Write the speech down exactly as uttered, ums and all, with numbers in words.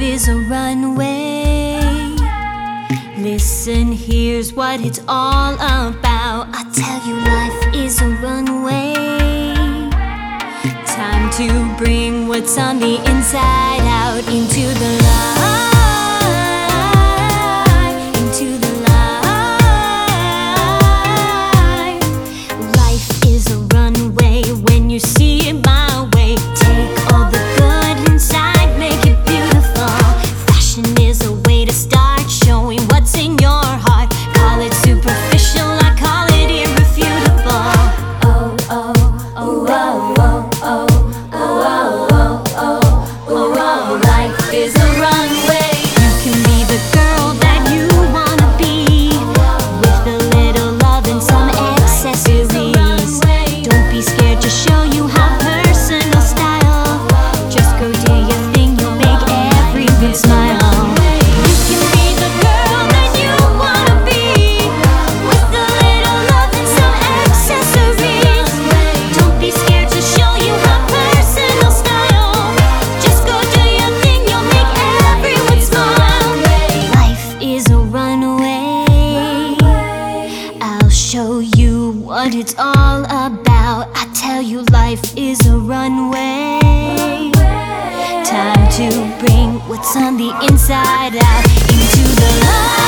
is a runway. Listen, here's what it's all about. I tell you, life is a runway. Time to bring what's on the inside out into the light. Into the light. Life is a runway when you see it my way. Take all the good inside, make it beautiful. Fashion is a way to start showing what's in your heart. Call it superficial, I call it irrefutable. Oh, oh, oh, oh, oh, oh, oh, oh, oh, oh, oh. Life is a runway. You can be the girl that you wanna be, with a little love and some accessories. Don't be scared to show you how personal style. Just go do your thing, you'll make everyone smile. You can be the girl that you wanna be, with a little love and some accessories. Don't be scared to show you how personal style. Just go do your thing, you'll make everyone smile. Life is a runway. I'll show you what it's all about. I tell you, life is a runway. Time to bring what's on the inside out into the light.